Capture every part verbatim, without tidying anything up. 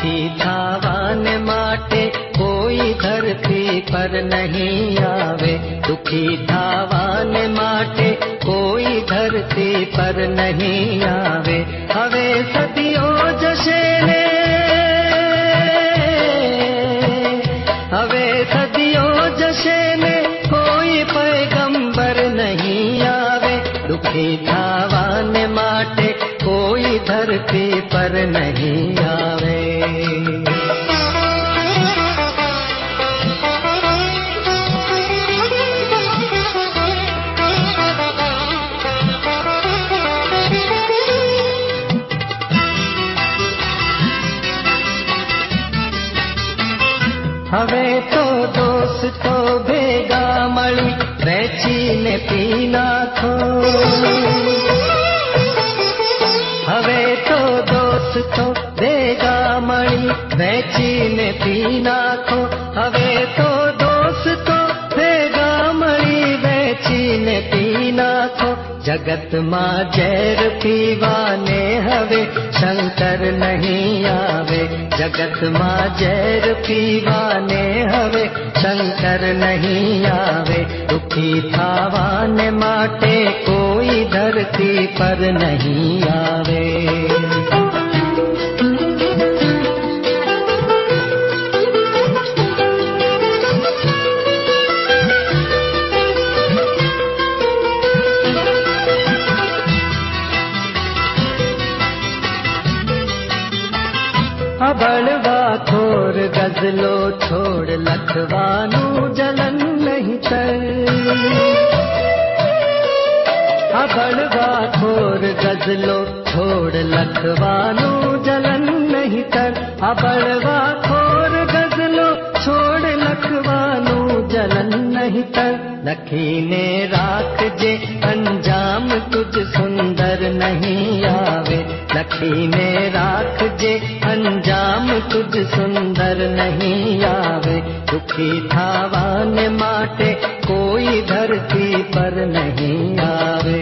दुखी थावान माटे कोई धरती पर नहीं आवे। दुखी थावान माटे कोई धरती पर नहीं आवे। हवे सदियों जशे ने हवे सदियों जशे ने कोई पैगंबर नहीं आवे। दुखी थावान माटे कोई धरती पर नहीं आवे। हवे तो दोस्तो भेगा मळी वेचीने पी नाखो। हवे तो दोस्तो भेगा मळी वेचीने पी नाखो। हवे तो दोस्तो भेगा मळी वेचीने पी नाखो। जगत मां जहर पीवाने हवे शंकर नहीं आवे। जगत मां जहर पीवाने हवे शंकर नहीं आवे। दुखी थावान माटे कोई धरती पर नहीं आवे। बड़वा खोर गजलो छोड़ लखवानू जलन नहीं तर। बड़वा खोर गजलो छोड़ लखवानू जलन नहीं तर। बड़वा खोर गजलो छोड़ लखवानू जलन नहीं तर। लखी ने राख जे अंजाम तुझ सुंदर नहीं आवे। लखी ने राख जे अंजाम तुझ सुंदर नहीं आवे। दुखी थावान माटे कोई धरती पर नहीं आवे।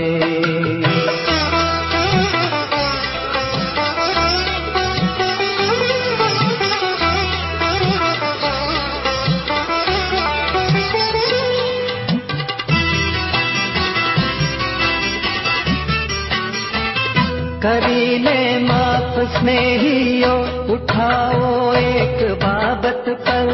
करीने माफ स्नेहियो उठाओ एक बाबत पर।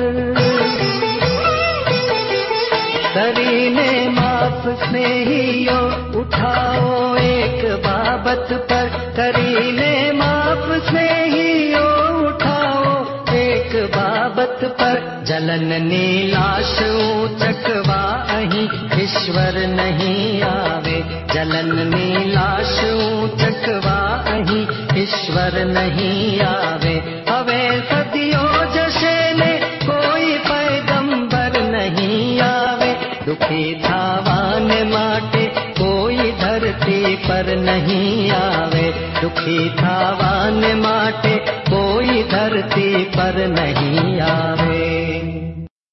करीने माफ स्नेहियो उठाओ एक बाबत पर। करीने माफ स्नेहियो उठाओ एक बाबत पर। जलन नीलाश चकवा अहीं ईश्वर नहीं आवे। जलन नीलाश चकवा अहीं ईश्वर नहीं आवे। हवे सदियों जशे ने कोई पैगंबर नहीं आवे। दुखी थावान माटे कोई धरती पर नहीं आवे। दुखी थावान माटे कोई धरती पर नहीं आवे।